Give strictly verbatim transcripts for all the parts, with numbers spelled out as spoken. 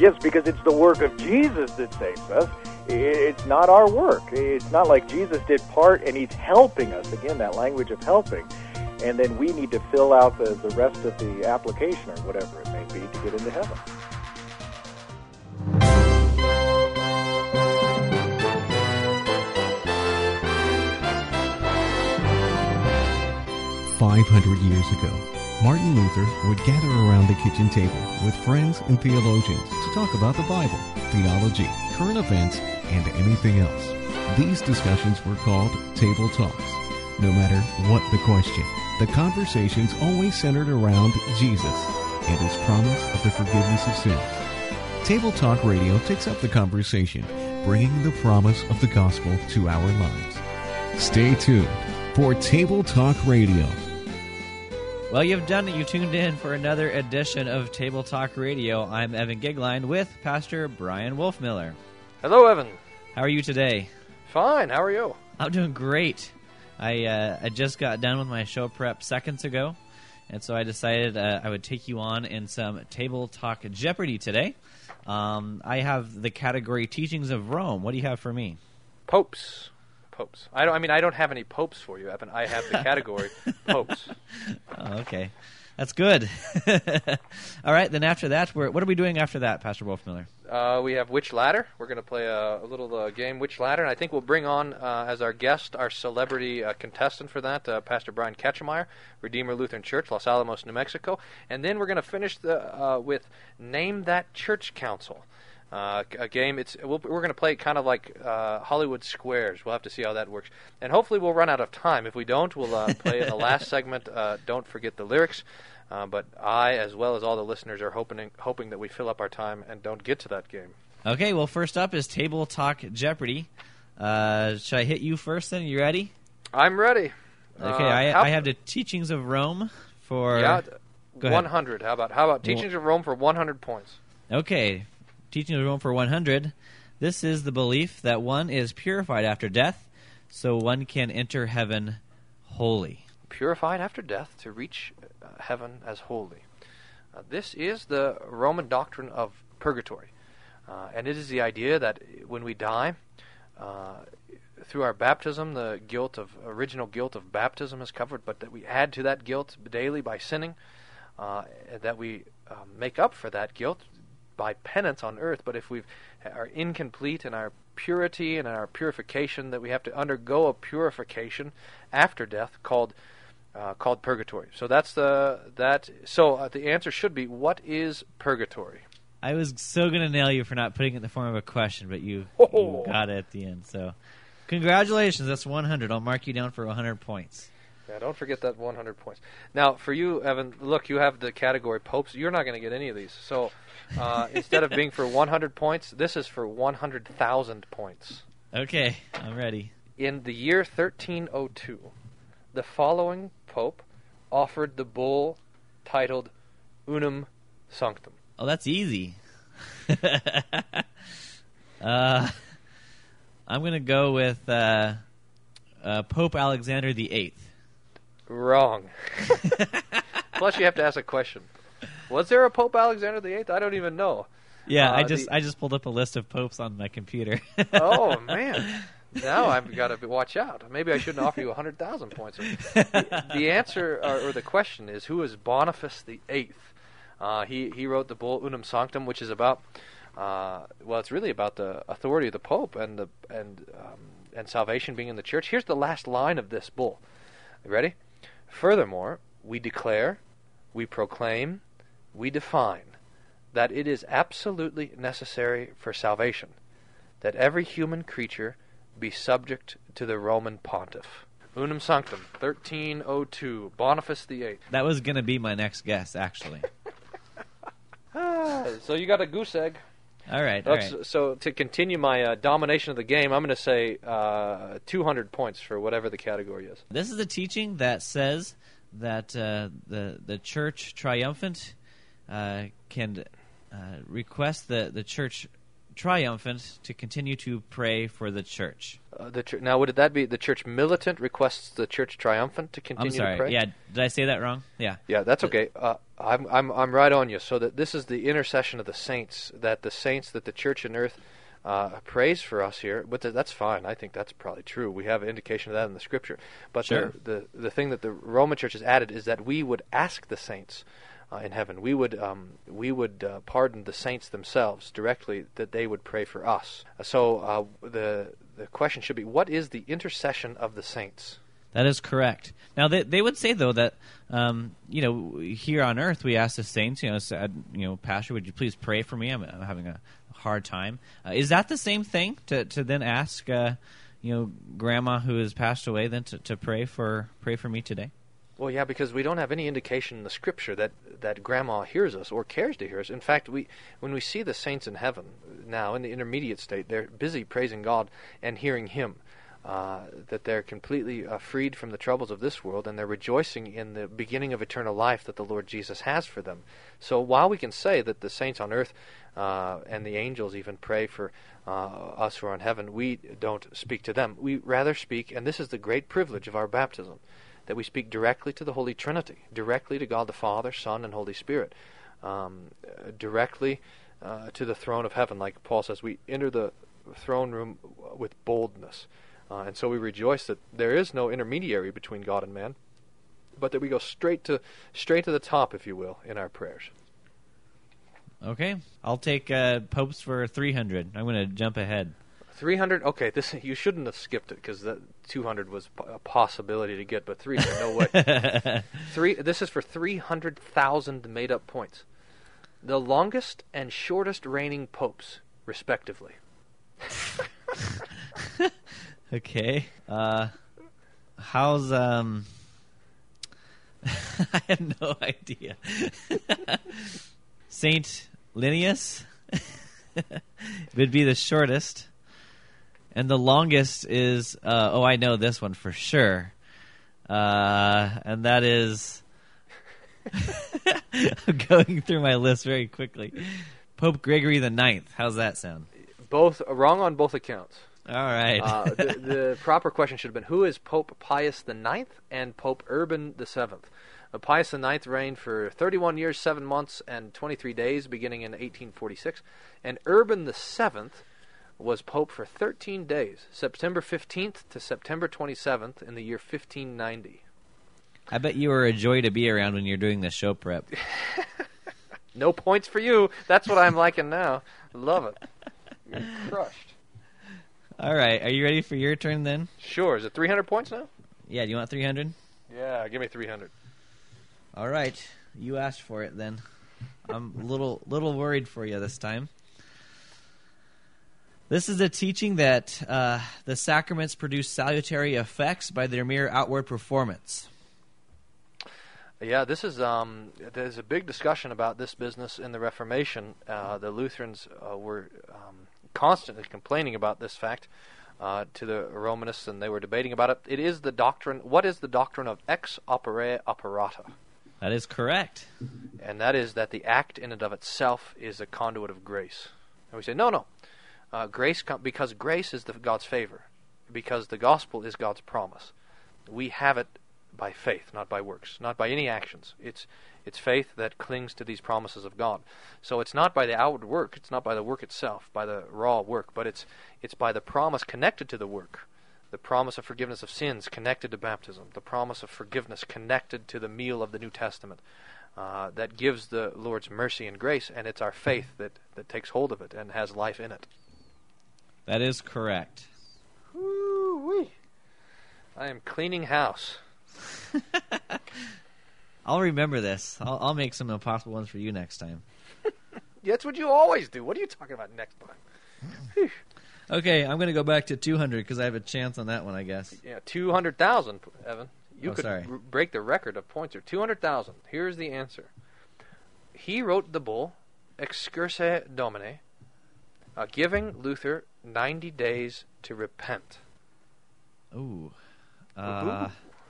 Yes, because it's the work of Jesus that saves us. It's not our work. It's not like Jesus did part and he's helping us. Again, that language of helping. And then we need to fill out the, the rest of the application or whatever it may be to get into heaven. Five hundred years ago, Martin Luther would gather around the kitchen table with friends and theologians to talk about the Bible, theology, current events, and anything else. These discussions were called Table Talks. No matter what the question, the conversations always centered around Jesus and his promise of the forgiveness of sins. Table Talk Radio takes up the conversation, bringing the promise of the gospel to our lives. Stay tuned for Table Talk Radio. Well, you've done it. You tuned in for another edition of Table Talk Radio. I'm Evan Gigline with Pastor Brian Wolfmiller. Hello, Evan. How are you today? Fine. How are you? I'm doing great. I uh, I just got done with my show prep seconds ago, and so I decided uh, I would take you on in some Table Talk Jeopardy today. Um, I have the category Teachings of Rome. What do you have for me? Popes. Popes. I don't. I mean, I don't have any popes for you, Evan. I have the category popes. Oh, okay. That's good. All right, then after that, we're, what are we doing after that, Pastor Wolfmiller? Uh, we have Which Ladder. We're going to play a, a little uh, game, Which Ladder, and I think we'll bring on uh, as our guest our celebrity uh, contestant for that, uh, Pastor Brian Ketchemeyer, Redeemer Lutheran Church, Los Alamos, New Mexico. And then we're going to finish the, uh, with Name That Church Council. Uh, a game. It's we'll, we're going to play it kind of like uh, Hollywood Squares. We'll have to see how that works, and hopefully we'll run out of time. If we don't, we'll uh, play in the last segment. Uh, don't forget the lyrics. Uh, but I, as well as all the listeners, are hoping hoping that we fill up our time and don't get to that game. Okay. Well, first up is Table Talk Jeopardy. Uh, should I hit you first? Then you ready? I'm ready. Okay. Uh, I, how, I have the Teachings of Rome for yeah, Go one ahead. hundred. How about how about Teachings of Rome for one hundred points? Okay. Teaching of Rome for one hundred. This is the belief that one is purified after death, so one can enter heaven holy. Purified after death to reach uh, heaven as holy. Uh, this is the Roman doctrine of purgatory. Uh, and it is the idea that when we die, uh, through our baptism, the guilt of original guilt of baptism is covered, but that we add to that guilt daily by sinning, uh, that we uh, make up for that guilt by penance on earth. But if we are incomplete in our purity and in our purification, that we have to undergo a purification after death called uh, called purgatory. So that's the that. So uh, the answer should be, what is purgatory? I was so going to nail you for not putting it in the form of a question, but you, Oh. you got it at the end. So congratulations. That's one hundred. I'll mark you down for one hundred points. Yeah, don't forget that one hundred points. Now, for you, Evan, look, you have the category popes. You're not going to get any of these. So uh, instead of being for one hundred points, this is for one hundred thousand points. Okay, I'm ready. In the year thirteen oh two, the following pope offered the bull titled Unum Sanctum. Oh, that's easy. uh, I'm going to go with uh, uh, Pope Alexander the Eighth. Wrong. Plus, you have to ask a question. Was there a Pope Alexander the Eighth? I don't even know. Yeah, uh, I just the... I just pulled up a list of popes on my computer. Oh, man. Now I've got to watch out. Maybe I shouldn't offer you one hundred thousand points. The, the answer, or, or the question is, who is Boniface the Eighth? Uh, he, he wrote the bull Unum Sanctum, which is about, uh, well, it's really about the authority of the Pope and the and um, and salvation being in the church. Here's the last line of this bull. You ready? Furthermore, we declare, we proclaim, we define that it is absolutely necessary for salvation that every human creature be subject to the Roman pontiff. Unum Sanctum, thirteen oh two, Boniface the Eighth. That was going to be my next guess, actually. Ah, so you got a goose egg. All right, all Let's- right. So to continue my uh, domination of the game, I'm going to say uh, two hundred points for whatever the category is. This is a teaching that says that uh, the the church triumphant uh, can uh, request the, the church triumphant to continue to pray for the church. Uh, the ch- now, would that be the church militant requests the church triumphant to continue I'm sorry. to pray? Yeah, did I say that wrong? Yeah. Yeah, that's okay. Uh, I'm I'm I'm right on you. So that this is the intercession of the saints, that the saints, that the church on earth uh, prays for us here. But th- that's fine. I think that's probably true. We have an indication of that in the Scripture. But Sure. the, the the thing that the Roman Church has added is that we would ask the saints uh, in heaven. We would um, we would uh, pardon the saints themselves directly, that they would pray for us. So uh, the the question should be, what is the intercession of the saints? That is correct. Now, they they would say, though, that, um, you know, here on earth we ask the saints, you know, said, you know, Pastor, would you please pray for me? I'm, I'm having a hard time. Uh, is that the same thing, to, to then ask, uh, you know, Grandma who has passed away, then to, to pray for pray for me today? Well, yeah, because we don't have any indication in the Scripture that, that Grandma hears us or cares to hear us. In fact, we when we see the saints in heaven now, in the intermediate state, they're busy praising God and hearing Him. Uh, that they're completely uh, freed from the troubles of this world, and they're rejoicing in the beginning of eternal life that the Lord Jesus has for them. So while we can say that the saints on earth uh, and the angels even pray for uh, us who are in heaven, we don't speak to them. We rather speak, and this is the great privilege of our baptism, that we speak directly to the Holy Trinity, directly to God the Father, Son, and Holy Spirit, um, directly uh, to the throne of heaven. Like Paul says, we enter the throne room with boldness. Uh, and so we rejoice that there is no intermediary between God and man, but that we go straight to straight to the top, if you will, in our prayers. Okay. I'll take uh, popes for three hundred. I'm going to jump ahead. three hundred? Okay, this you shouldn't have skipped it, because that two hundred was a possibility to get, but three hundred, no way. Three. This is for three hundred thousand made-up points. The longest and shortest reigning popes, respectively. Okay. Uh, how's um? I have no idea. Saint Linnaeus would be the shortest, and the longest is uh, oh, I know this one for sure, uh, and that is. I'm going through my list very quickly. Pope Gregory the Ninth. How's that sound? Both wrong on both accounts. All right. uh, the, the proper question should have been, who is Pope Pius the Ninth and Pope Urban the Seventh? Uh, Pius the Ninth reigned for thirty-one years, seven months, and twenty-three days, beginning in eighteen forty-six. And Urban the Seventh was Pope for thirteen days, September fifteenth to September twenty-seventh in the year fifteen ninety. I bet you were a joy to be around when you're doing this show prep. No points for you. That's what I'm liking now. Love it. You're crushed. All right. Are you ready for your turn then? Sure. Is it three hundred points now? Yeah. Do you want three hundred? Yeah, give me three hundred. All right. You asked for it then. I'm a little, little worried for you this time. This is a teaching that uh, the sacraments produce salutary effects by their mere outward performance. Yeah, this is um. There's a big discussion about this business in the Reformation. Uh, the Lutherans uh, were um, constantly complaining about this fact uh, to the Romanists, and they were debating about it. It is the doctrine. What is the doctrine of ex opere operata? That is correct. And that is that the act in and of itself is a conduit of grace. And we say, no, no. Uh, grace, com- because grace is the, God's favor, because the gospel is God's promise. We have it by faith, not by works, not by any actions. It's it's faith that clings to these promises of God. So it's not by the outward work, it's not by the work itself, by the raw work, but it's it's by the promise connected to the work. The promise of forgiveness of sins connected to baptism. The promise of forgiveness connected to the meal of the New Testament. Uh, that gives the Lord's mercy and grace, and it's our faith that, that takes hold of it and has life in it. That is correct. Woo-wee. I am cleaning house. I'll remember this. I'll, I'll make some impossible ones for you next time. That's what you always do. What are you talking about next time? Okay, I'm going to go back to two hundred because I have a chance on that one, I guess. Yeah, two hundred thousand, Evan. You Oh, could sorry. r- break the record of points here. two hundred thousand. Here's the answer. He wrote the bull, Excurse Domine, uh, giving Luther ninety days to repent. Ooh. Uh,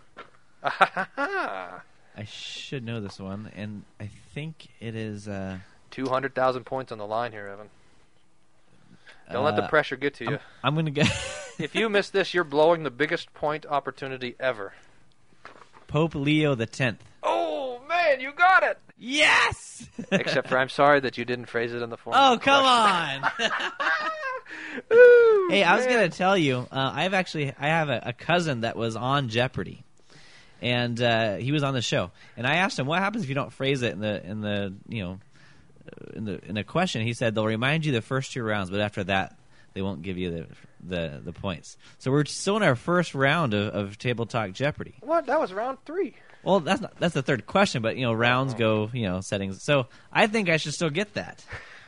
I should know this one, and I think it is... Uh, two hundred thousand points on the line here, Evan. Don't let the pressure get to you. I'm, I'm going to get... If you miss this, you're blowing the biggest point opportunity ever. Pope Leo the tenth. Oh, man, you got it! Yes! Except for I'm sorry that you didn't phrase it in the form Oh, of a come question. on! Ooh, Hey, I was man. going to tell you, uh, I've actually, I have a, a cousin that was on Jeopardy. And uh, he was on the show. And I asked him, what happens if you don't phrase it in the, in the you know, in the in a question? He said, they'll remind you the first two rounds, but after that, they won't give you the the, the points. So we're still in our first round of, of Table Talk Jeopardy. What? That was round three. Well, that's not, that's the third question, but, you know, rounds go, you know, settings. So I think I should still get that.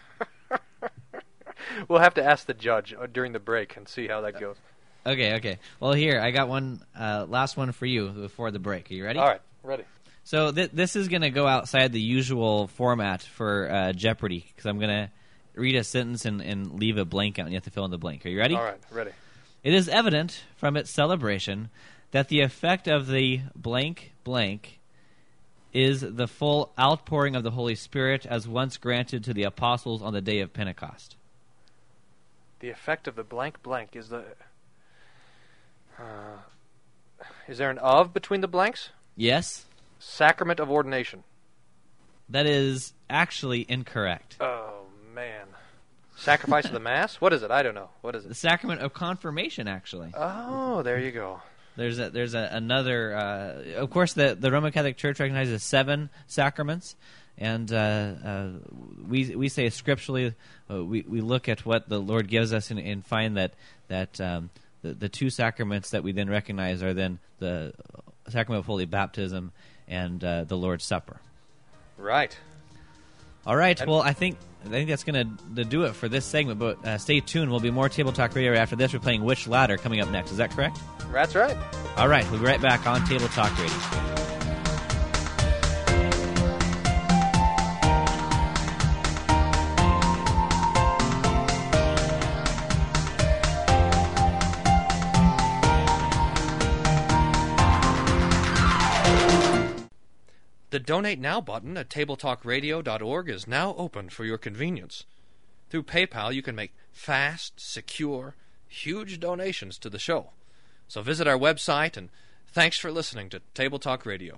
We'll have to ask the judge uh, during the break and see how that goes. Okay, okay. Well, here, I got one, uh, last one for you before the break. Are you ready? All right, ready. So th- this is going to go outside the usual format for uh, Jeopardy, because I'm going to read a sentence and, and leave a blank out, and you have to fill in the blank. Are you ready? All right, ready. It is evident from its celebration that the effect of the blank blank is the full outpouring of the Holy Spirit as once granted to the apostles on the day of Pentecost. The effect of the blank blank is the... Uh, is there an of between the blanks? Yes? Sacrament of ordination. That is actually incorrect. Oh, man. Sacrifice of the Mass? What is it? I don't know. What is The it? sacrament of confirmation, actually. Oh, there you go. There's a, there's a, another, uh, of course, the, the Roman Catholic Church recognizes seven sacraments, and uh, uh, we we say scripturally, uh, we we look at what the Lord gives us and, and find that that um, the the two sacraments that we then recognize are then the sacrament of holy baptism and uh, the Lord's Supper. Right. All right. And well, I think I think that's going to do it for this segment. But uh, stay tuned. We'll be more Table Talk Radio after this. We're playing Which Ladder coming up next. Is that correct? That's right. All right. We'll be right back on Table Talk Radio. The Donate Now button at table talk radio dot org is now open for your convenience. Through PayPal, you can make fast, secure, huge donations to the show. So visit our website, and thanks for listening to Table Talk Radio.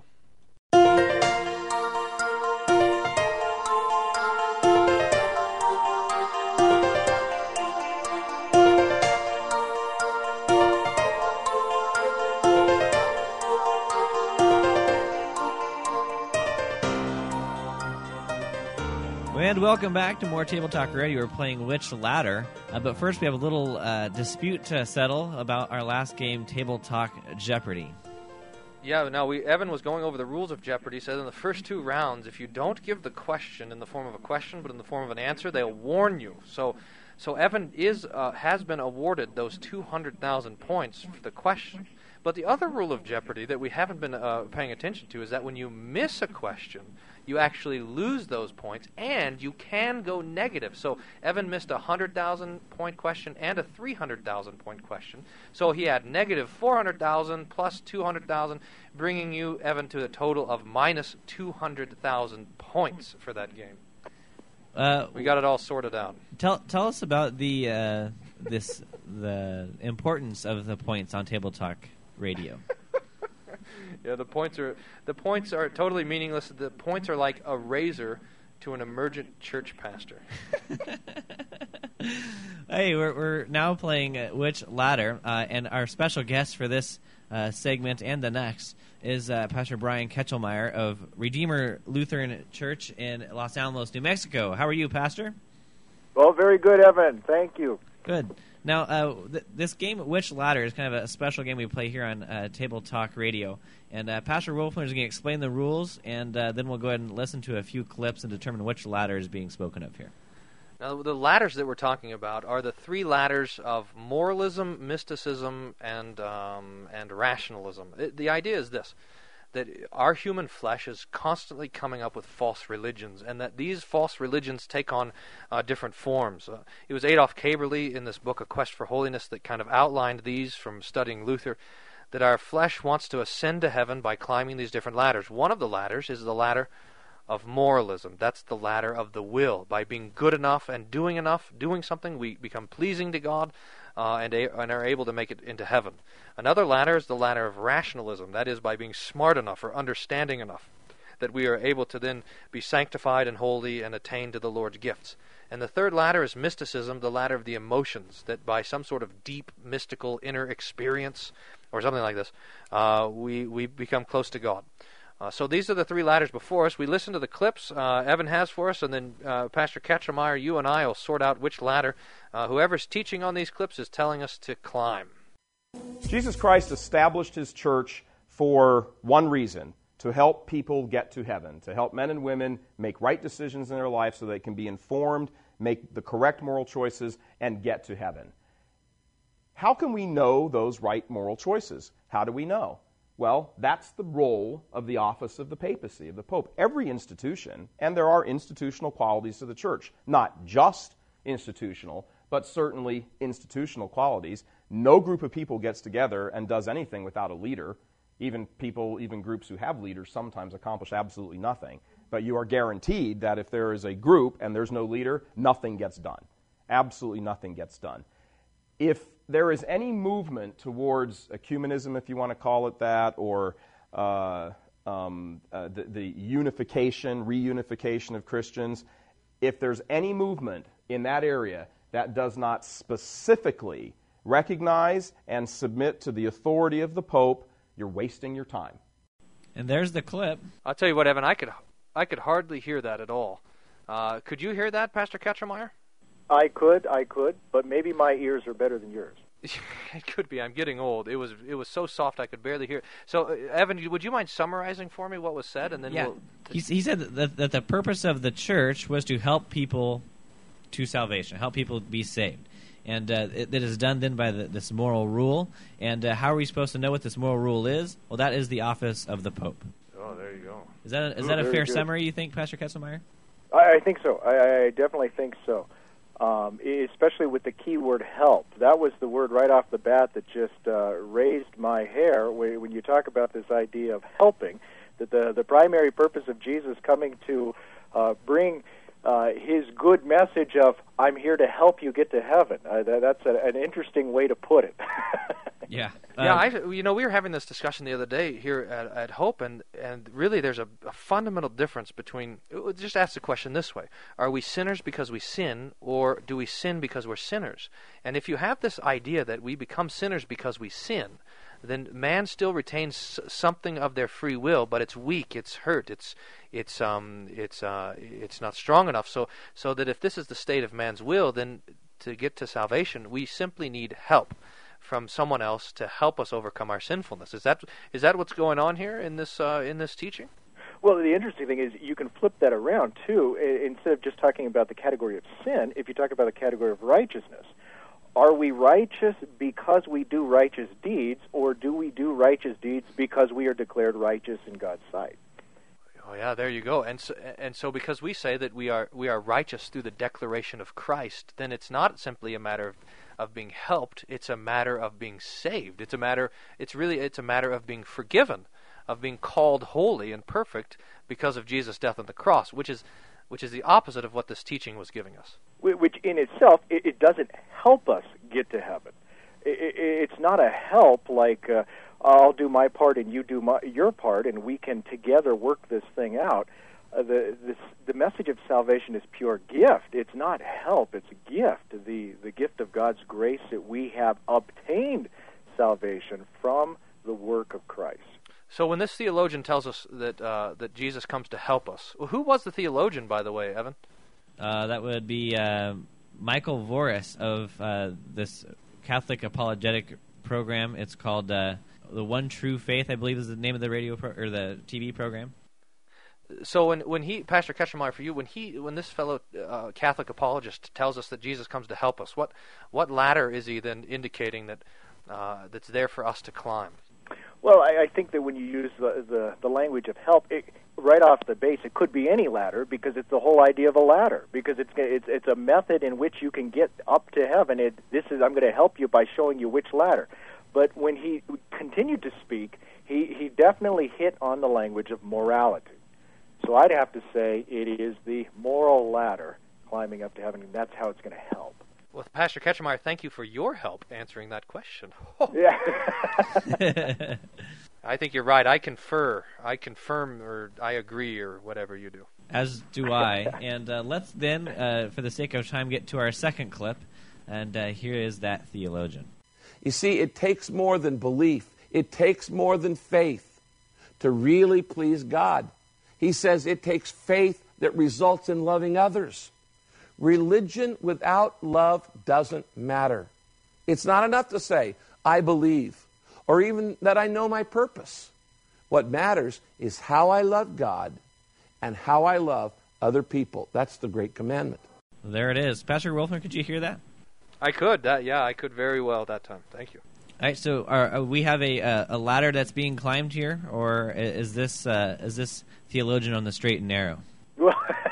And welcome back to more Table Talk Radio. We're playing Which Ladder. Uh, but first, we have a little uh, dispute to settle about our last game, Table Talk Jeopardy. Yeah, now we Evan was going over the rules of Jeopardy. Said in the first two rounds, if you don't give the question in the form of a question, but in the form of an answer, they'll warn you. So, so Evan is uh, has been awarded those two hundred thousand points for the question. But the other rule of Jeopardy that we haven't been uh, paying attention to is that when you miss a question, you actually lose those points, and you can go negative. So Evan missed a one hundred thousand point question and a three hundred thousand point question. So he had negative four hundred thousand plus two hundred thousand, bringing you, Evan, to a total of minus two hundred thousand points for that game. Uh, we got it all sorted out. Tell tell us about the uh, this the importance of the points on Table Talk Radio. Yeah, the points are the points are totally meaningless. The points are like a razor to an emergent church pastor. Hey, we're we're now playing uh, Which Ladder, uh, and our special guest for this uh, segment and the next is uh, Pastor Brian Ketchelmeyer of Redeemer Lutheran Church in Los Alamos, New Mexico. How are you, Pastor? Well, very good, Evan. Thank you. Good. Now, uh, th- this game, Which Ladder, is kind of a special game we play here on uh, Table Talk Radio. And uh, Pastor Wolfman is going to explain the rules, and uh, then we'll go ahead and listen to a few clips and determine which ladder is being spoken of here. Now, the ladders that we're talking about are the three ladders of moralism, mysticism, and um, and rationalism. It, the idea is this, that our human flesh is constantly coming up with false religions, and that these false religions take on uh, different forms. Uh, it was Adolf Kaberle in this book, A Quest for Holiness, that kind of outlined these from studying Luther, that our flesh wants to ascend to heaven by climbing these different ladders. One of the ladders is the ladder of moralism. That's the ladder of the will. By being good enough and doing enough, doing something, we become pleasing to God uh, and, a- and are able to make it into heaven. Another ladder is the ladder of rationalism. That is, by being smart enough or understanding enough, that we are able to then be sanctified and holy and attain to the Lord's gifts. And the third ladder is mysticism, the ladder of the emotions, that by some sort of deep, mystical inner experience, or something like this, uh, we, we become close to God. Uh, so these are the three ladders before us. We listen to the clips uh, Evan has for us, and then uh, Pastor Ketchemeyer, you and I will sort out which ladder uh, whoever's teaching on these clips is telling us to climb. Jesus Christ established his church for one reason: to help people get to heaven, to help men and women make right decisions in their life so they can be informed, make the correct moral choices, and get to heaven. How can we know those right moral choices? How do we know? Well, that's the role of the office of the papacy, of the Pope. Every institution, and there are institutional qualities to the church, not just institutional, but certainly institutional qualities. No group of people gets together and does anything without a leader. Even people, even groups who have leaders sometimes accomplish absolutely nothing. But you are guaranteed that if there is a group and there's no leader, nothing gets done. Absolutely nothing gets done. If there is any movement towards ecumenism, if you want to call it that, or uh, um, uh, the, the unification, reunification of Christians, if there's any movement in that area that does not specifically recognize and submit to the authority of the Pope, you're wasting your time. And there's the clip. I'll tell you what, Evan, I could I could hardly hear that at all. Uh, could you hear that, Pastor Ketchemeyer? I could, I could, but maybe my ears are better than yours. It could be. I'm getting old. It was it was so soft I could barely hear it. So, uh, Evan, would you mind summarizing for me what was said? And then Yeah, we'll... he, he said that, that the purpose of the church was to help people to salvation, help people be saved. And uh, it, it is done then by the, this moral rule. And uh, how are we supposed to know what this moral rule is? Well, that is the office of the Pope. Oh, there you go. Is that a, is Ooh, that a very fair good. summary, you think, Pastor Ketzelmeyer? I, I think so. I, I definitely think so. Um, especially with the key word help. That was the word right off the bat that just uh, raised my hair when, when you talk about this idea of helping, that the, the primary purpose of Jesus coming to uh, bring uh, his good message of, I'm here to help you get to heaven. Uh, that, that's a, an interesting way to put it. Yeah. Yeah, Um, I, you know, we were having this discussion the other day here at, at Hope, and, and really there's a, a fundamental difference between, just ask the question this way, are we sinners because we sin, or do we sin because we're sinners? And if you have this idea that we become sinners because we sin, then man still retains something of their free will, but it's weak, it's hurt, it's it's um it's uh it's not strong enough. So so that if this is the state of man's will, then to get to salvation, we simply need help from someone else to help us overcome our sinfulness. Is that is that what's going on here in this uh, in this teaching? Well, the interesting thing is you can flip that around, too. I- instead of just talking about the category of sin, if you talk about the category of righteousness, are we righteous because we do righteous deeds, or do we do righteous deeds because we are declared righteous in God's sight? Oh yeah, there you go. And so, and so because we say that we are we are righteous through the declaration of Christ, then it's not simply a matter of, of being helped, it's a matter of being saved. It's a matter it's really it's a matter of being forgiven, of being called holy and perfect because of Jesus' death on the cross, which is which is the opposite of what this teaching was giving us. Which in itself, it, it doesn't help us get to heaven. It, it, it's not a help like uh, I'll do my part and you do my, your part, and we can together work this thing out. Uh, the this, the message of salvation is pure gift. It's not help. It's a gift. The the gift of God's grace that we have obtained salvation from the work of Christ. So when this theologian tells us that uh, that Jesus comes to help us, well, who was the theologian, by the way, Evan? Uh, that would be uh, Michael Voris of uh, this Catholic apologetic program. It's called uh, The One True Faith, I believe is the name of the radio pro- or the T V program. So when when he, Pastor Ketchemeyer, for you, when he when this fellow uh, Catholic apologist tells us that Jesus comes to help us, what what ladder is he then indicating that uh, that's there for us to climb? Well, I, I think that when you use the, the, the language of help, it, right off the base, it could be any ladder because it's the whole idea of a ladder. Because it's it's it's a method in which you can get up to heaven. It, this is I'm going to help you by showing you which ladder. But when he continued to speak, he, he definitely hit on the language of morality. so I'd have to say it is the moral ladder climbing up to heaven, and that's how it's going to help. Well, Pastor Ketchemeyer, thank you for your help answering that question. Yeah. I think you're right. I confer. I confirm, or I agree, or whatever you do. As do I. And uh, let's then, uh, for the sake of time, get to our second clip. And uh, here is that theologian. You see, it takes more than belief. It takes more than faith to really please God. He says it takes faith that results in loving others. Religion without love doesn't matter. It's not enough to say, I believe, or even that I know my purpose. What matters is how I love God and how I love other people. That's the great commandment. There it is. Pastor Wolfman, could you hear that? I could. That yeah, I could very well that time. Thank you. All right, so are, are we have a uh, a ladder that's being climbed here, or is this uh, is this theologian on the straight and narrow? Well,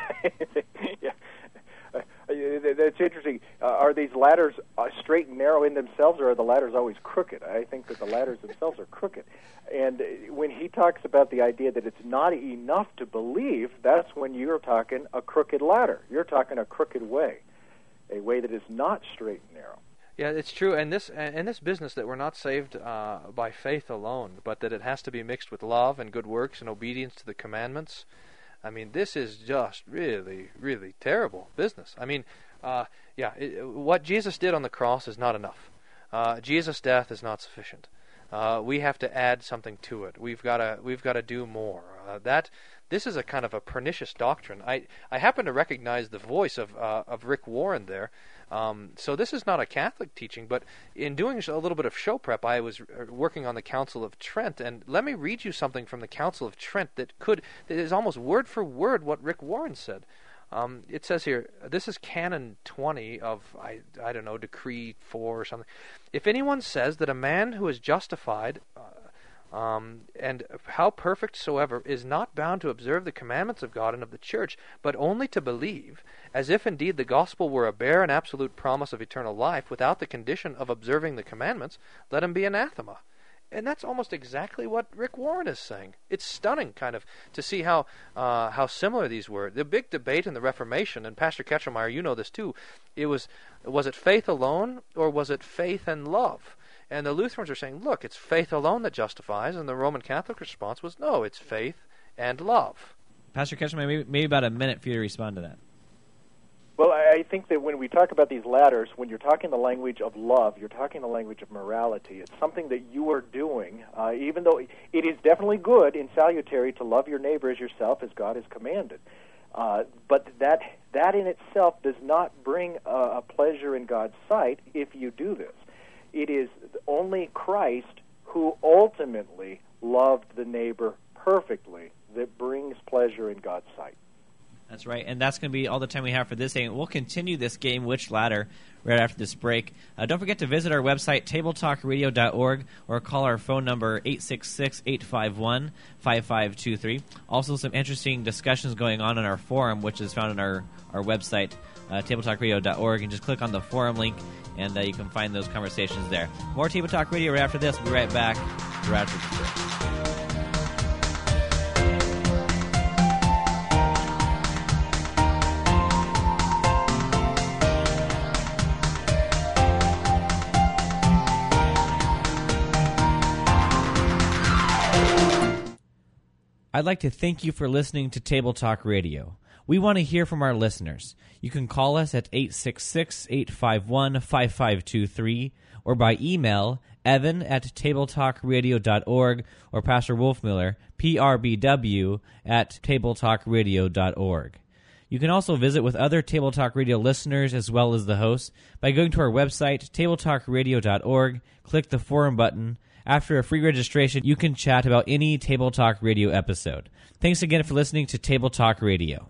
yeah, uh, that's interesting. Uh, are these ladders uh, straight and narrow in themselves, or are the ladders always crooked? I think that the ladders themselves are crooked. And when he talks about the idea that it's not enough to believe, that's when you're talking a crooked ladder. You're talking a crooked way, a way that is not straight and narrow. Yeah, it's true. And this and this business that we're not saved uh, by faith alone, but that it has to be mixed with love and good works and obedience to the commandments. I mean, this is just really, really terrible business. I mean, uh, yeah, it, what Jesus did on the cross is not enough. Uh, Jesus' death is not sufficient. Uh, we have to add something to it. We've got to we've got to do more. Uh, that this is a kind of a pernicious doctrine. I I happen to recognize the voice of uh, of Rick Warren there. Um, so this is not a Catholic teaching, but in doing a little bit of show prep, I was working on the Council of Trent, and let me read you something from the Council of Trent that could that is almost word for word what Rick Warren said. Um, it says here, this is Canon twenty of, I, I don't know, Decree four or something. If anyone says that a man who is justified, uh, um, and how perfect soever, is not bound to observe the commandments of God and of the church, but only to believe, as if indeed the gospel were a bare and absolute promise of eternal life, without the condition of observing the commandments, let him be anathema. And that's almost exactly what Rick Warren is saying. It's stunning, kind of, to see how uh, how similar these were. The big debate in the Reformation, and Pastor Ketchemeyer, you know this too, it was, was it faith alone, or was it faith and love? And the Lutherans are saying, look, it's faith alone that justifies, and the Roman Catholic response was, no, it's faith and love. Pastor Ketchemeyer, maybe, maybe about a minute for you to respond to that. Well, I think that when we talk about these ladders, when you're talking the language of love, you're talking the language of morality. It's something that you are doing, uh, even though it is definitely good and salutary to love your neighbor as yourself, as God has commanded. Uh, but that that in itself does not bring a, a pleasure in God's sight if you do this. It is only Christ who ultimately loved the neighbor perfectly that brings pleasure in God's sight. That's right, and that's going to be all the time we have for this segment. We'll continue this game, Which Ladder, right after this break. Uh, don't forget to visit our website, table talk radio dot org, or call our phone number, eight six six, eight five one, five five two three. Also, some interesting discussions going on in our forum, which is found on our, our website, uh, table talk radio dot org, and just click on the forum link, and uh, you can find those conversations there. More Table Talk Radio right after this. We'll be right back right after this break. I'd like to thank you for listening to Table Talk Radio. We want to hear from our listeners. You can call us at eight six six, eight five one, five five two three or by email, evan at table talk radio dot org, or Pastor Wolfmiller, P R B W, at table talk radio dot org. You can also visit with other Table Talk Radio listeners as well as the hosts by going to our website, table talk radio dot org, click the forum button. After a free registration, you can chat about any Table Talk Radio episode. Thanks again for listening to Table Talk Radio.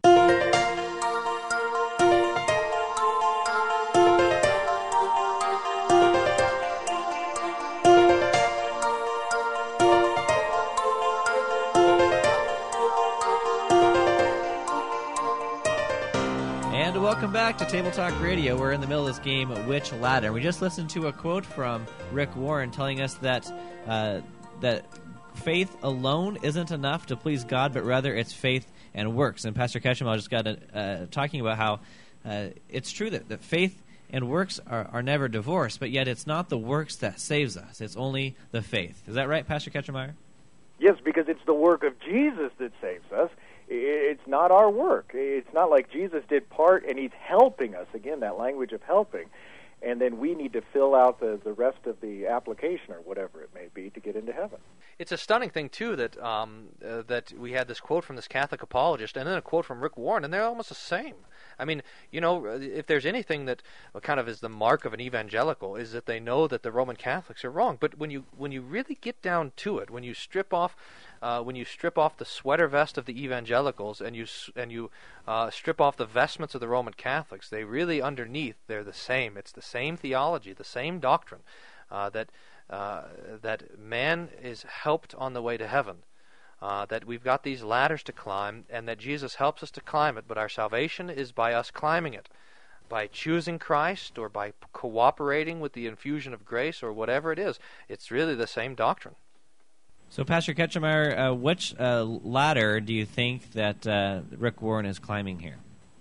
And welcome back to Table Talk Radio. We're in the middle of this game, Which Ladder? We just listened to a quote from Rick Warren telling us that uh, that faith alone isn't enough to please God, but rather it's faith and works. And Pastor Ketchum just got uh, talking about how uh, it's true that, that faith and works are, are never divorced, but yet it's not the works that saves us. It's only the faith. Is that right, Pastor Ketchemeyer? Yes, because it's the work of Jesus that saves us. It's not our work. It's not like Jesus did part and he's helping us. Again, that language of helping. And then we need to fill out the, the rest of the application or whatever it may be to get into heaven. It's a stunning thing, too, that um, uh, that we had this quote from this Catholic apologist and then a quote from Rick Warren, and they're almost the same. I mean, you know, if there's anything that kind of is the mark of an evangelical, is that they know that the Roman Catholics are wrong. But when you when you really get down to it, when you strip off uh, when you strip off the sweater vest of the evangelicals and you and you uh, strip off the vestments of the Roman Catholics, they really underneath they're the same. It's the same theology, the same doctrine uh, that uh, that man is helped on the way to heaven. Uh, that we've got these ladders to climb, and that Jesus helps us to climb it, but our salvation is by us climbing it, by choosing Christ, or by cooperating with the infusion of grace, or whatever it is. It's really the same doctrine. So, Pastor Ketchemeyer, uh, which uh, ladder do you think that uh, Rick Warren is climbing here?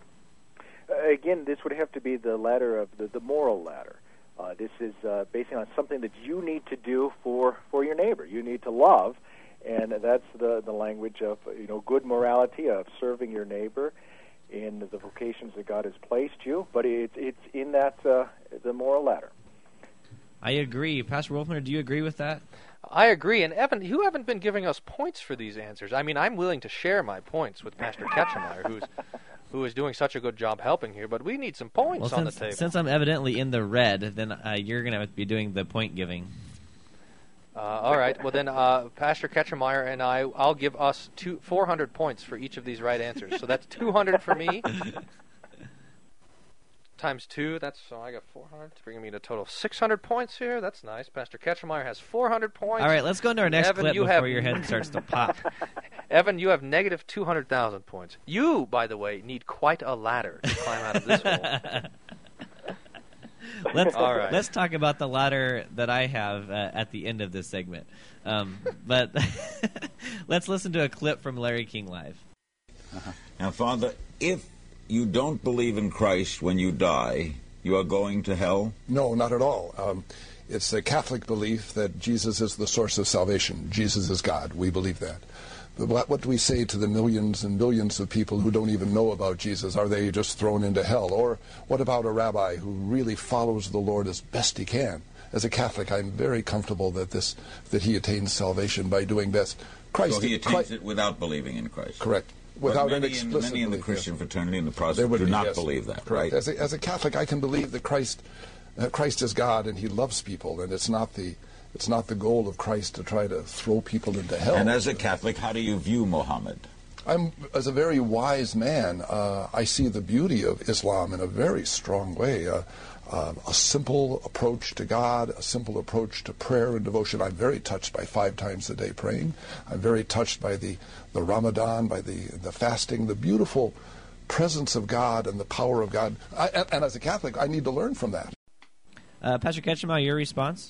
Uh, again, this would have to be the ladder of the, the moral ladder. Uh, this is uh, based on something that you need to do for, for your neighbor. You need to love. And that's the, the language of, you know, good morality, of serving your neighbor in the vocations that God has placed you. But it's it's in that uh, the moral ladder. I agree. Pastor Wolfner, do you agree with that? I agree. And Evan, you haven't been giving us points for these answers. I mean, I'm willing to share my points with Pastor Ketchemeyer, who's who is doing such a good job helping here. But we need some points well, on since, the table. Since I'm evidently in the red, then uh, you're going to be doing the point giving. Uh, all right. Well, then, uh, Pastor Ketchemeyer and I, I'll give us two, four hundred points for each of these right answers. So that's two hundred for me. Times two, that's, so I got four hundred, bringing me to a total of six hundred points here. That's nice. Pastor Ketchemeyer has four hundred points. All right, let's go into our next Evan, clip you before have... your head starts to pop. Evan, you have negative two hundred thousand points. You, by the way, need quite a ladder to climb out of this hole. Let's All right. let's talk about the ladder that I have uh, at the end of this segment. Um, but let's listen to a clip from Larry King Live. Uh-huh. Now, Father, if you don't believe in Christ when you die, you are going to hell? No, not at all. Um, it's a Catholic belief that Jesus is the source of salvation. Jesus is God. We believe that. But what, what do we say to the millions and billions of people who don't even know about Jesus? Are they just thrown into hell? Or what about a rabbi who really follows the Lord as best he can? As a Catholic, I'm very comfortable that this that he attains salvation by doing best. Christ, so he attains Christ, it without believing in Christ. Correct. Without many an explicit in, many in the belief, Christian yes. fraternity and the Protestant do be, not yes. believe that, Correct. right? As a, as a Catholic, I can believe that Christ, uh, Christ is God and he loves people, and it's not the it's not the goal of Christ to try to throw people into hell. And as a Catholic, how do you view Muhammad? I'm, as a very wise man, uh, I see the beauty of Islam in a very strong way. Uh, uh, a simple approach to God, a simple approach to prayer and devotion. I'm very touched by five times a day praying. I'm very touched by the, the Ramadan, by the, the fasting, the beautiful presence of God and the power of God. I, and, and as a Catholic, I need to learn from that. Uh, Pastor Ketchemeyer, your response?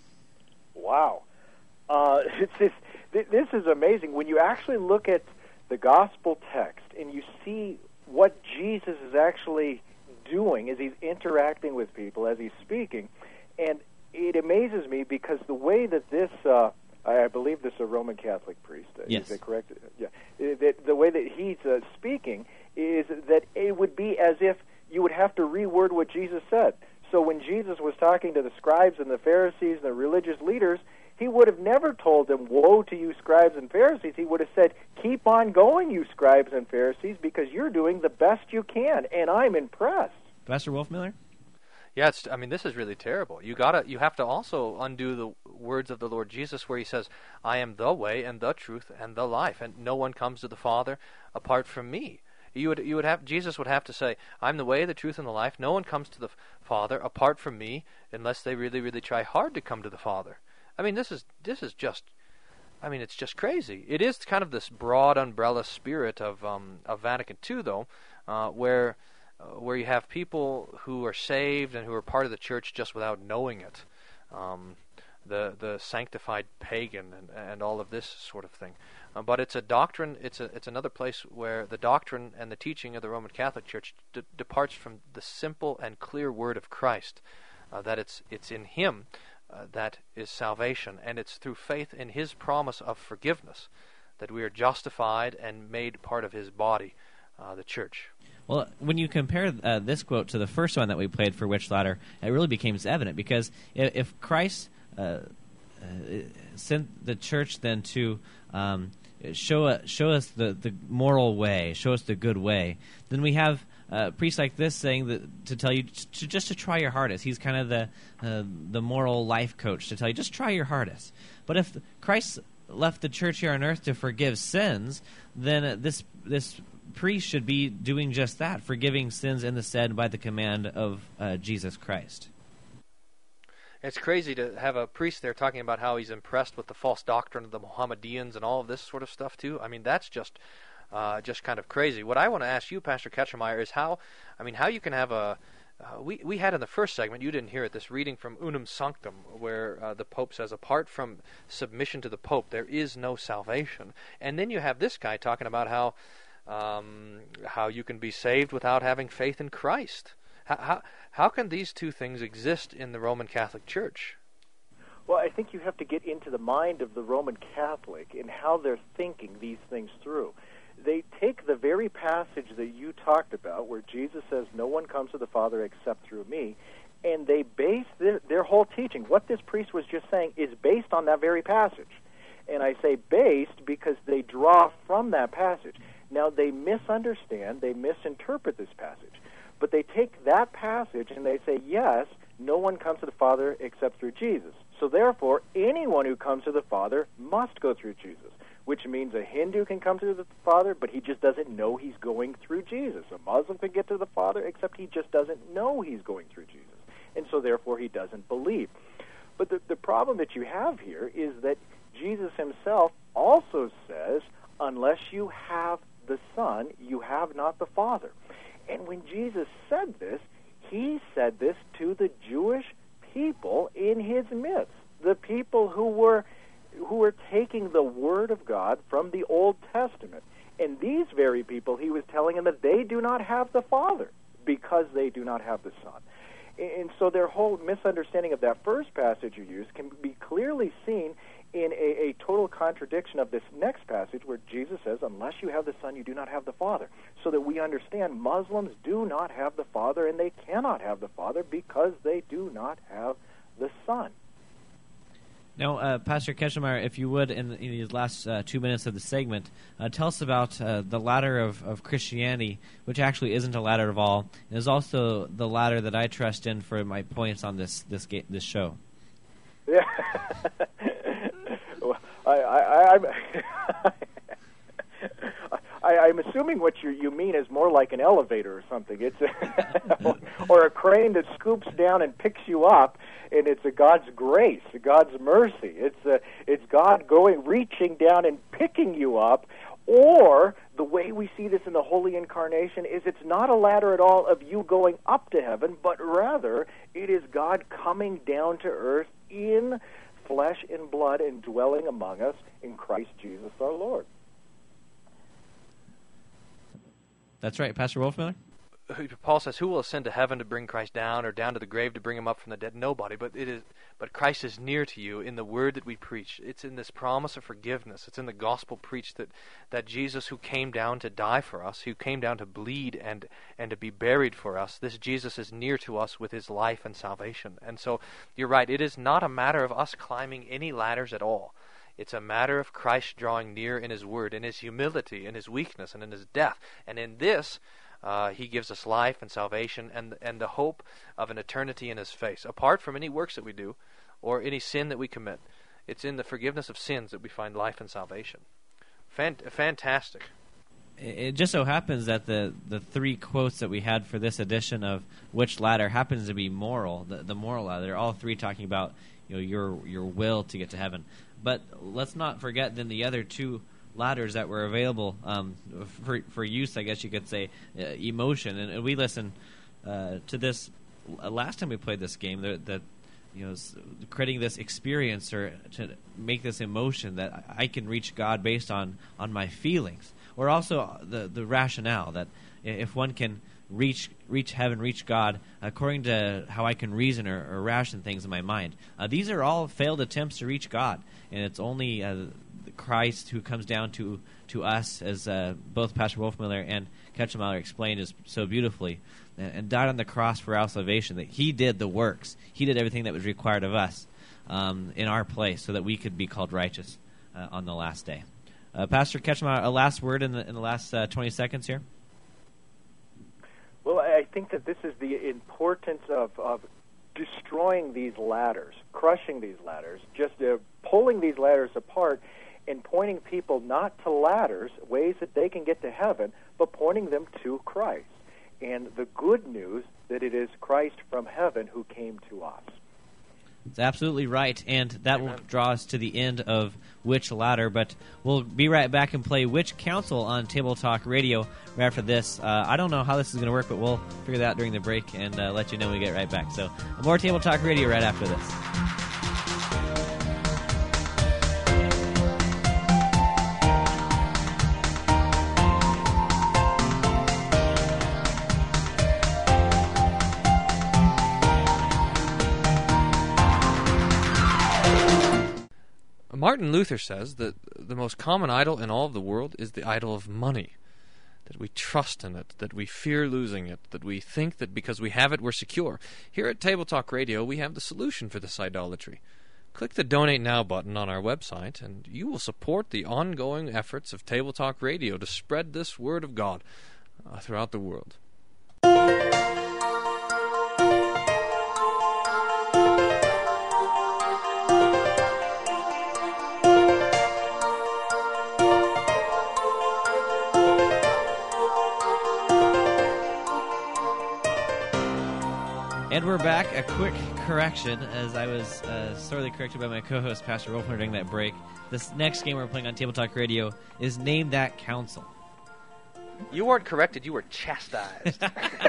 Wow. Uh, it's just, this is amazing. When you actually look at the gospel text and you see what Jesus is actually doing as he's interacting with people, as he's speaking, and it amazes me because the way that this, uh, I believe this is a Roman Catholic priest, uh, yes. Is that correct? Yeah. The, the way that he's uh, speaking is that it would be as if you would have to reword what Jesus said. So when Jesus was talking to the scribes and the Pharisees and the religious leaders, he would have never told them, woe to you scribes and Pharisees. He would have said, keep on going, you scribes and Pharisees, because you're doing the best you can, and I'm impressed. Pastor Wolfmiller? Yeah, it's, I mean, this is really terrible. You gotta, you have to also undo the words of the Lord Jesus where he says, I am the way and the truth and the life, and no one comes to the Father apart from me. You would, you would have, Jesus would have to say, I'm the way, the truth, and the life. No one comes to the Father apart from me unless they really, really try hard to come to the Father. I mean, this is this is just, I mean, it's just crazy. It is kind of this broad umbrella spirit of um, of Vatican two, though, uh, where uh, where you have people who are saved and who are part of the church just without knowing it. Um, the the sanctified pagan and, and all of this sort of thing. Uh, but it's a doctrine. It's a it's another place where the doctrine and the teaching of the Roman Catholic Church d- departs from the simple and clear word of Christ, uh, that it's it's in Him uh, that is salvation, and it's through faith in His promise of forgiveness that we are justified and made part of His body, uh, the Church. Well, when you compare uh, this quote to the first one that we played for Which Ladder, it really becomes evident, because if, if Christ uh, uh, sent the church then to um, show uh, show us the, the moral way, show us the good way, then we have uh, priests like this saying that to tell you to, just to try your hardest. He's kind of the uh, the moral life coach to tell you just try your hardest. But if Christ left the church here on earth to forgive sins, then uh, this this priest should be doing just that, forgiving sins in the stead by the command of uh, Jesus Christ. It's crazy to have a priest there talking about how he's impressed with the false doctrine of the Mohammedans and all of this sort of stuff too. I mean, that's just uh, just kind of crazy. What I want to ask you, Pastor Ketchermeyer, is how, I mean, how you can have a, uh, we, we had in the first segment, you didn't hear it, this reading from Unum Sanctum, where uh, the Pope says, apart from submission to the Pope, there is no salvation. And then you have this guy talking about how, um, how you can be saved without having faith in Christ. How, how, how can these two things exist in the Roman Catholic Church? Well, I think you have to get into the mind of the Roman Catholic and how they're thinking these things through. They take the very passage that you talked about where Jesus says, no one comes to the Father except through me, and they base their, their whole teaching, what this priest was just saying, is based on that very passage. And I say based because they draw from that passage. Now, they misunderstand, they misinterpret this passage. But they take that passage and they say, yes, no one comes to the Father except through Jesus. So therefore, anyone who comes to the Father must go through Jesus, which means a Hindu can come to the Father, but he just doesn't know he's going through Jesus. A Muslim can get to the Father, except he just doesn't know he's going through Jesus. And so therefore, he doesn't believe. But the, the problem that you have here is that Jesus himself also says, unless you have the Son, you have not the Father. And when Jesus said this, he said this to the Jewish people in his midst, the people who were who were taking the Word of God from the Old Testament. And these very people, he was telling them that they do not have the Father because they do not have the Son. And so their whole misunderstanding of that first passage you used can be clearly seen in a, a total contradiction of this next passage where Jesus says, unless you have the Son, you do not have the Father. So that we understand Muslims do not have the Father, and they cannot have the Father because they do not have the Son. Now, uh, Pastor Ketchermeyer, if you would, in, in these last uh, two minutes of the segment, uh, tell us about uh, the ladder of, of Christianity, which actually isn't a ladder at all. It is also the ladder that I trust in for my points on this this ga- this show. Yeah. well, I, I, I'm, I, I'm assuming what you you mean is more like an elevator or something. It's a or a crane that scoops down and picks you up. And it's a God's grace, a God's mercy. It's a, it's God going, reaching down and picking you up. Or the way we see this in the Holy Incarnation is it's not a ladder at all of you going up to heaven, but rather it is God coming down to earth in flesh and blood and dwelling among us in Christ Jesus our Lord. That's right. Pastor Wolfmiller? Paul says, who will ascend to heaven to bring Christ down, or down to the grave to bring him up from the dead? Nobody. But it is. But Christ is near to you in the word that we preach. It's in this promise of forgiveness. It's in the gospel preached that, that Jesus, who came down to die for us, who came down to bleed and, and to be buried for us, this Jesus is near to us with his life and salvation. And so you're right. It is not a matter of us climbing any ladders at all. It's a matter of Christ drawing near in his word, in his humility, in his weakness, and in his death. And in this, Uh, he gives us life and salvation and and the hope of an eternity in his face, apart from any works that we do or any sin that we commit. It's in the forgiveness of sins that we find life and salvation. Fant- fantastic. It just so happens that the, the three quotes that we had for this edition of Which Ladder happens to be moral, the, the moral ladder. They're all three talking about, you know, your your will to get to heaven. But let's not forget then the other two ladders that were available um, for for use, I guess you could say, uh, emotion. And, and we listened uh, to this uh, last time we played this game, the, the you know, s- creating this experience or to make this emotion that I I can reach God based on, on my feelings, or also the the rationale that i- if one can reach reach heaven, reach God according to how I can reason or, or ration things in my mind. Uh, these are all failed attempts to reach God, and it's only uh, Christ who comes down to to us, as uh, both Pastor Wolfmiller and Ketchemeier explained is so beautifully, and, and died on the cross for our salvation. That He did the works, He did everything that was required of us um, in our place, so that we could be called righteous uh, on the last day. Uh, Pastor Ketchemeier, a last word in the in the last uh, twenty seconds here. Well, I think that this is the importance of, of destroying these ladders, crushing these ladders, just uh, pulling these ladders apart and pointing people not to ladders, ways that they can get to heaven, but pointing them to Christ. And the good news that it is Christ from heaven who came to us. It's absolutely right, and that will draw us to the end of Which Ladder, but we'll be right back and play Which Council on Table Talk Radio right after this. Uh, I don't know how this is going to work, but we'll figure that out during the break and uh, let you know when we get right back. So more Table Talk Radio right after this. Martin Luther says that the most common idol in all of the world is the idol of money, that we trust in it, that we fear losing it, that we think that because we have it we're secure. Here at Table Talk Radio we have the solution for this idolatry. Click the Donate Now button on our website and you will support the ongoing efforts of Table Talk Radio to spread this Word of God uh, throughout the world. And we're back. A quick correction, as I was uh, sorely corrected by my co-host, Pastor Wolfner, during that break. This next game we're playing on Table Talk Radio is Name That Council. You weren't corrected, you were chastised.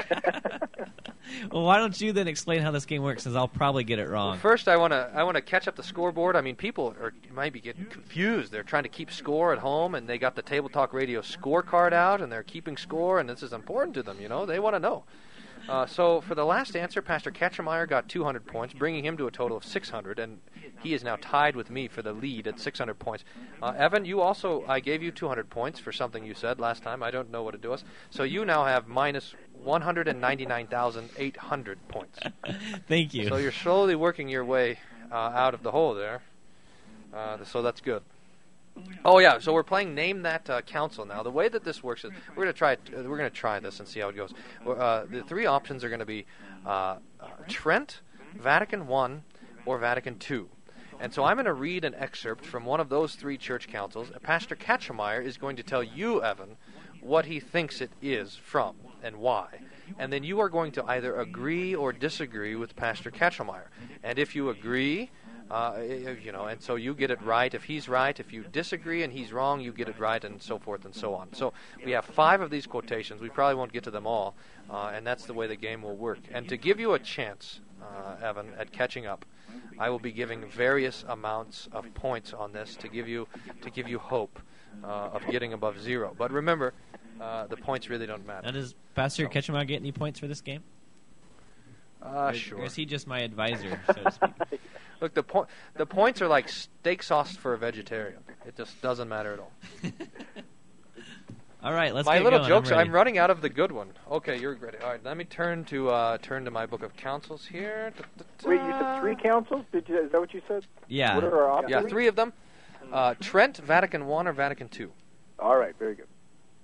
Well, why don't you then explain how this game works, since I'll probably get it wrong. Well, first, I want to I want to catch up the scoreboard. I mean, people are might be getting confused. They're trying to keep score at home, and they got the Table Talk Radio scorecard out, and they're keeping score, and this is important to them. You know, they want to know. Uh, so for the last answer, Pastor Ketchemeier got two hundred points, bringing him to a total of six hundred, and he is now tied with me for the lead at six hundred points. Uh, Evan, you also, I gave you two hundred points for something you said last time. I don't know what it was. So you now have minus one hundred ninety-nine thousand eight hundred points. Thank you. So you're slowly working your way uh, out of the hole there. Uh, so that's good. Oh yeah, so we're playing Name That uh, Council now. The way that this works is we're gonna try it, uh, we're gonna try this and see how it goes. Uh, the three options are gonna be uh, uh, Trent, Vatican One, or Vatican Two. And so I'm going to read an excerpt from one of those three church councils. Pastor Ketchemeier is going to tell you, Evan, what he thinks it is from and why. And then you are going to either agree or disagree with Pastor Ketchemeier. And if you agree, uh, you know, and so you get it right if he's right. If you disagree and he's wrong, you get it right, and so forth and so on. So we have five of these quotations. We probably won't get to them all, uh, and that's the way the game will work. And to give you a chance, uh, Evan, at catching up, I will be giving various amounts of points on this to give you to give you hope uh, of getting above zero. But remember, uh, the points really don't matter. Now, does Pastor So- Ketchemeier get any points for this game? Uh, Or- sure. Or is he just my advisor, so to speak? Look, the point the points are like steak sauce for a vegetarian. It just doesn't matter at all. All right, let's my get little going. jokes. I'm, I'm, ready. running out of the good one. Okay, you're ready. All right, let me turn to uh, turn to my book of counsels here. Da-da-da. Wait, you said three councils? Did you, is that what you said? Yeah. What are our options? Yeah, three of them. Uh, Trent, Vatican One, or Vatican Two. All right, very good.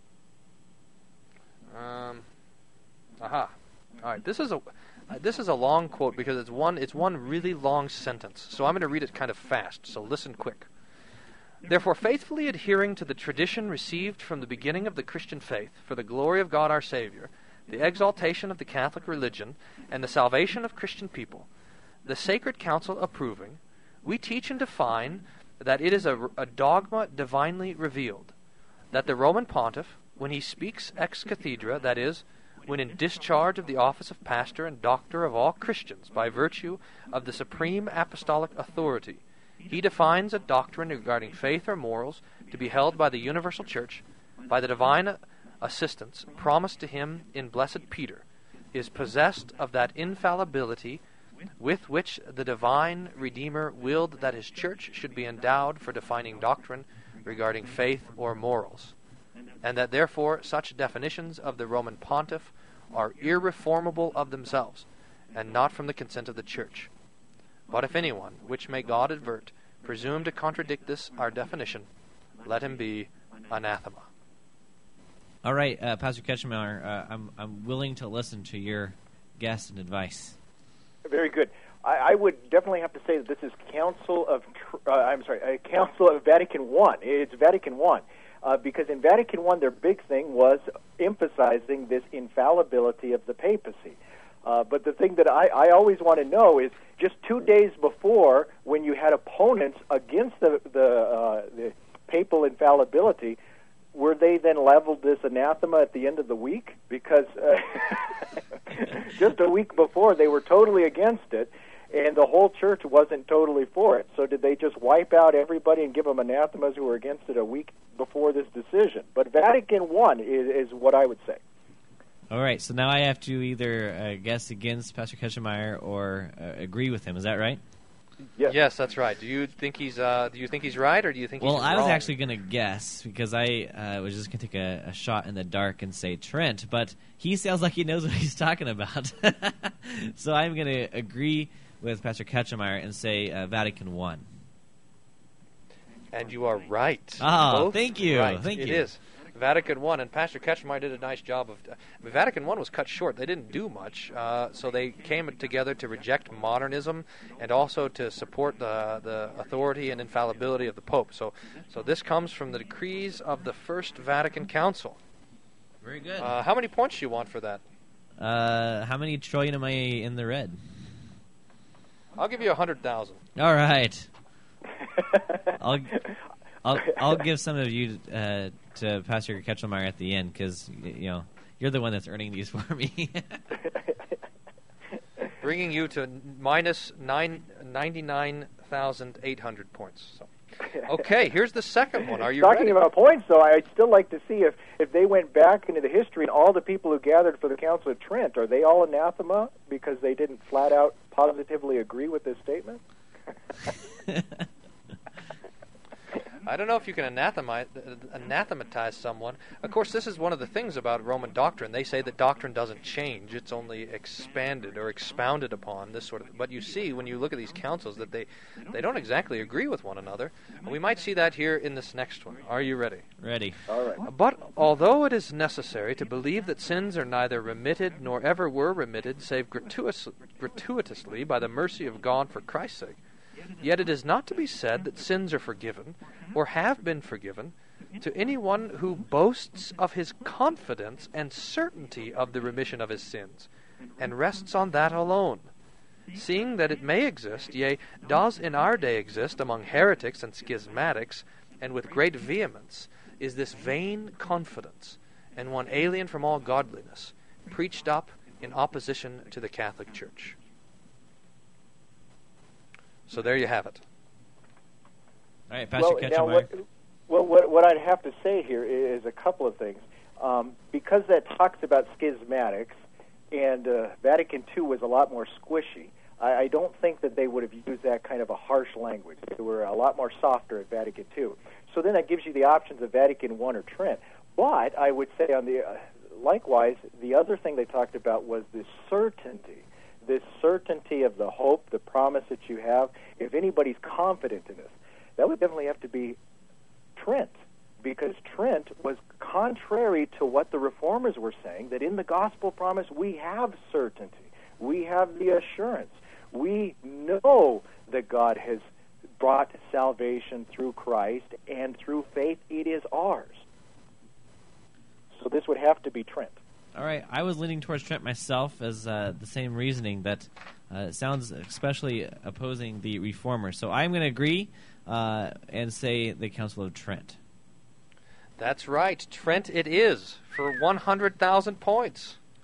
Um, aha. All right. This is a uh, this is a long quote because it's one it's one really long sentence. So I'm going to read it kind of fast. So listen quick. Therefore, faithfully adhering to the tradition received from the beginning of the Christian faith, for the glory of God our Savior, the exaltation of the Catholic religion, and the salvation of Christian people, the Sacred Council approving, we teach and define that it is a, a dogma divinely revealed, that the Roman Pontiff, when he speaks ex cathedra, that is, when in discharge of the office of pastor and doctor of all Christians by virtue of the supreme apostolic authority, he defines a doctrine regarding faith or morals to be held by the universal church by the divine assistance promised to him in blessed Peter, is possessed of that infallibility with which the divine Redeemer willed that his church should be endowed for defining doctrine regarding faith or morals, and that therefore such definitions of the Roman pontiff are irreformable of themselves, and not from the consent of the church. But if anyone, which may God avert, presume to contradict this our definition, let him be anathema. All right, uh, Pastor Ketchmeyer, uh, I'm I'm willing to listen to your guess and advice. Very good. I, I would definitely have to say that this is Council of uh, I'm sorry, uh, Council of Vatican One. It's Vatican One. Uh, because in Vatican One, their big thing was emphasizing this infallibility of the papacy. Uh, but the thing that I, I always want to know is just two days before, when you had opponents against the the, uh, the papal infallibility, were they then leveled as anathema at the end of the week? Because uh, just a week before, they were totally against it, and the whole church wasn't totally for it. So did they just wipe out everybody and give them anathemas who were against it a week before this decision? But Vatican One is, is what I would say. All right, so now I have to either uh, guess against Pastor Ketchmeyer or uh, agree with him. Is that right? Yes. Yes, that's right. Do you think he's uh, do you think he's right, or do you think well, he's wrong? Well, I was actually going to guess because I uh, was just going to take a, a shot in the dark and say Trent, but he sounds like he knows what he's talking about. So I'm going to agree with Pastor Ketchmeyer and say uh, Vatican One. And you are right. Oh, Both thank you. Right. Thank it you. It is. Vatican One, and Pastor Ketchmeyer did a nice job of. Uh, Vatican One was cut short; they didn't do much, uh, so they came together to reject modernism and also to support the the authority and infallibility of the Pope. So, so this comes from the decrees of the First Vatican Council. Very good. Uh, how many points do you want for that? Uh, how many trillion am I in the red? I'll give you a hundred thousand. All right. I'll. I'll I'll give some of you uh, to Pastor Ketchmeyer at the end because you know you're the one that's earning these for me. Bringing you to minus nine ninety nine thousand eight hundred points. So. Okay, here's the second one. Are you Talking ready? about points, though, I'd still like to see if, if they went back into the history and all the people who gathered for the Council of Trent, are they all anathema because they didn't flat out positively agree with this statement? I don't know if you can anathemize, anathematize someone. Of course, this is one of the things about Roman doctrine. They say that doctrine doesn't change; it's only expanded or expounded upon. This sort of. But you see, when you look at these councils, that they they don't exactly agree with one another. We might see that here in this next one. Are you ready? Ready. All right. But although it is necessary to believe that sins are neither remitted nor ever were remitted, save gratuitous, gratuitously by the mercy of God for Christ's sake, yet it is not to be said that sins are forgiven, or have been forgiven, to anyone who boasts of his confidence and certainty of the remission of his sins, and rests on that alone, seeing that it may exist, yea, does in our day exist among heretics and schismatics, and with great vehemence, is this vain confidence, and one alien from all godliness, preached up in opposition to the Catholic Church. So there you have it. All right, Pastor well, Ketchmeyer. now what, well, what, what I'd have to say here is a couple of things. Um, because that talks about schismatics, and uh, Vatican Two was a lot more squishy, I, I don't think that they would have used that kind of a harsh language. They were a lot more softer at Vatican Two. So then that gives you the options of Vatican One or Trent. But I would say on the uh, likewise, the other thing they talked about was this certainty. This certainty of the hope, the promise that you have. If anybody's confident in this, that would definitely have to be Trent, because Trent was contrary to what the Reformers were saying, that in the gospel promise we have certainty. We have the assurance. We know that God has brought salvation through Christ, and through faith it is ours. So this would have to be Trent. All right, I was leaning towards Trent myself as uh, the same reasoning that uh, it sounds especially opposing the Reformers. So I'm going to agree uh, and say the Council of Trent. That's right. Trent it is for one hundred thousand points.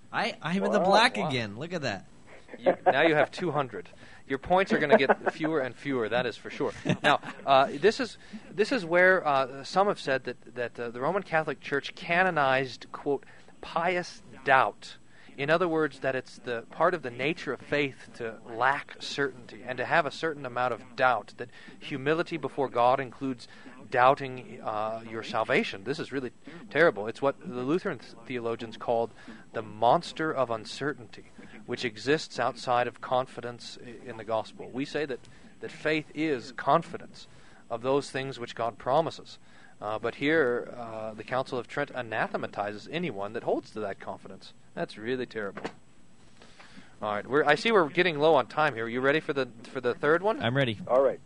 I, I'm in the Wow, black wow. again. Look at that. You, now you have two hundred. Your points are going to get fewer and fewer. That is for sure. Now, uh, this is this is where uh, some have said that that uh, the Roman Catholic Church canonized, quote, pious doubt. In other words, that it's the part of the nature of faith to lack certainty and to have a certain amount of doubt. That humility before God includes doubting uh, your salvation. This is really terrible. It's what the Lutheran theologians called the monster of uncertainty, which exists outside of confidence in the gospel. We say that, that faith is confidence of those things which God promises. Uh, but here, uh, the Council of Trent anathematizes anyone that holds to that confidence. That's really terrible. All right, we're, I see we're getting low on time here. Are you ready for the for the third one? I'm ready. All right.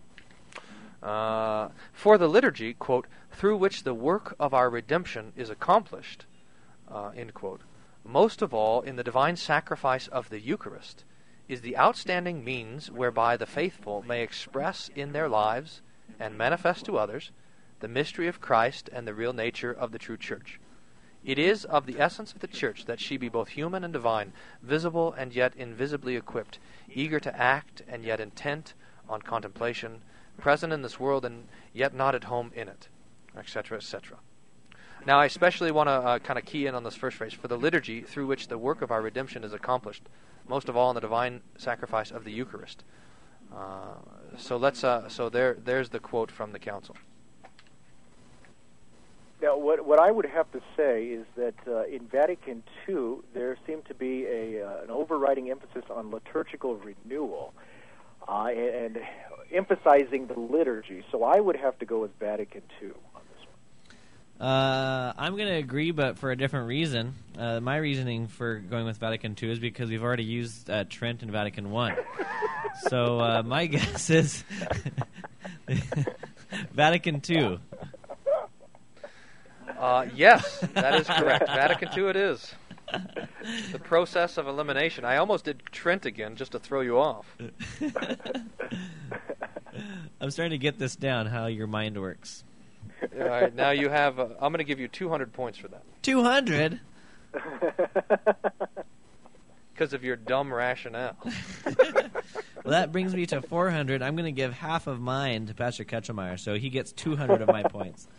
Uh, for the liturgy, quote, through which the work of our redemption is accomplished, uh, end quote, most of all in the divine sacrifice of the Eucharist, is the outstanding means whereby the faithful may express in their lives and manifest to others the mystery of Christ and the real nature of the true Church. It is of the essence of the Church that she be both human and divine, visible and yet invisibly equipped, eager to act and yet intent on contemplation, present in this world and yet not at home in it, et cetera, et cetera. Now, I especially want to uh, kind of key in on this first phrase, for the liturgy through which the work of our redemption is accomplished, most of all in the divine sacrifice of the Eucharist. Uh, so let's. Uh, so there, there's the quote from the Council. Now, what what I would have to say is that uh, in Vatican Two, there seemed to be a uh, an overriding emphasis on liturgical renewal uh, and, and emphasizing the liturgy. So I would have to go with Vatican Two on this one. Uh, I'm going to agree, but for a different reason. Uh, my reasoning for going with Vatican Two is because we've already used uh, Trent in Vatican One. So uh, my guess is Vatican Two. Uh, yes, that is correct. Vatican Two it is. The process of elimination. I almost did Trent again just to throw you off. I'm starting to get this down, how your mind works. All right, now you have, uh, I'm going to give you two hundred points for that. two hundred? Because of your dumb rationale. Well, that brings me to four hundred. I'm going to give half of mine to Pastor Ketchelmeyer, so he gets two hundred of my points.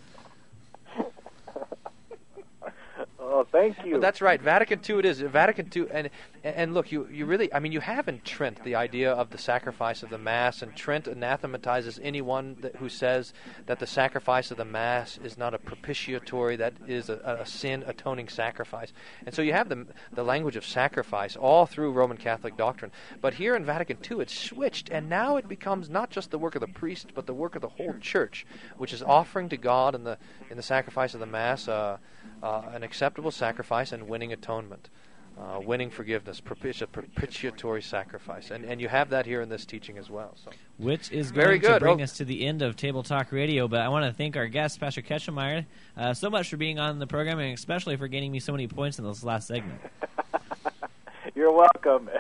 Oh, thank you. But that's right. Vatican Two it is. Vatican Two, and and look, you, you really, I mean, you have in Trent the idea of the sacrifice of the Mass, and Trent anathematizes anyone that, who says that the sacrifice of the Mass is not a propitiatory, that is a, a sin-atoning sacrifice. And so you have the, the language of sacrifice all through Roman Catholic doctrine. But here in Vatican Two, it's switched, and now it becomes not just the work of the priest, but the work of the whole Church, which is offering to God in the in the sacrifice of the Mass uh, uh, an acceptable sacrifice and winning atonement. Uh, winning forgiveness, propiti- propitiatory sacrifice. And and you have that here in this teaching as well. So. Which is Very going good. to bring Oh. us to the end of Table Talk Radio, but I want to thank our guest, Pastor Ketchelmeyer, uh, so much for being on the program, and especially for gaining me so many points in this last segment. You're welcome,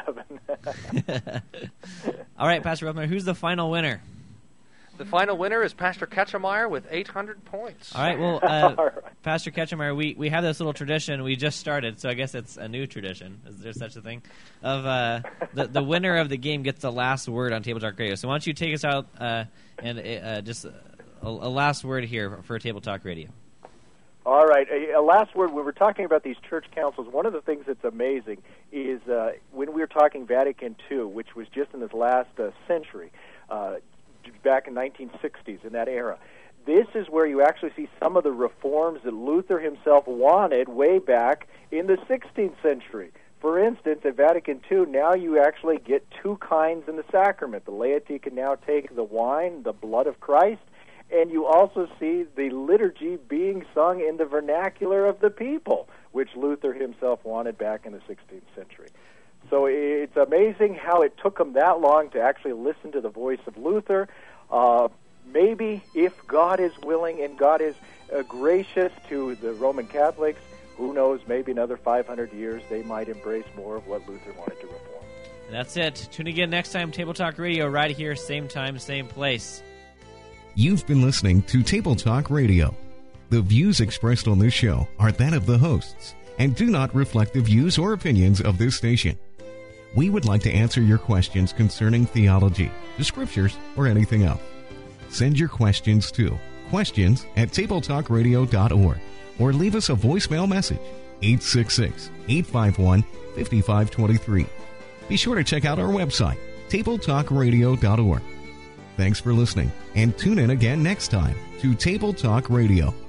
Evan. All right, Pastor Ketchelmeyer, who's the final winner? The final winner is Pastor Ketchelmeyer with eight hundred points. All right, well, uh, All right. Pastor Ketchelmeyer, we, we have this little tradition. We just started, so I guess it's a new tradition. Is there such a thing? Of uh, the, the winner of the game gets the last word on Table Talk Radio. So why don't you take us out uh, and uh, just a, a last word here for Table Talk Radio. All right. A, a last word. When we're talking about these church councils, one of the things that's amazing is uh, when we were talking Vatican Two, which was just in this last uh, century, uh, back in nineteen sixties, in that era. This is where you actually see some of the reforms that Luther himself wanted way back in the sixteenth century. For instance, at Vatican Two, now you actually get two kinds in the sacrament. The laity can now take the wine, the blood of Christ, and you also see the liturgy being sung in the vernacular of the people, which Luther himself wanted back in the sixteenth century. So it's amazing how it took them that long to actually listen to the voice of Luther. Uh, maybe if God is willing and God is uh, gracious to the Roman Catholics, who knows, maybe another five hundred years they might embrace more of what Luther wanted to reform. And that's it. Tune again next time, Table Talk Radio, right here, same time, same place. You've been listening to Table Talk Radio. The views expressed on this show are that of the hosts and do not reflect the views or opinions of this station. We would like to answer your questions concerning theology, the Scriptures, or anything else. Send your questions to questions at table talk radio dot org or leave us a voicemail message, eight six six, eight five one, five five two three. Be sure to check out our website, table talk radio dot org. Thanks for listening, and tune in again next time to Table Talk Radio.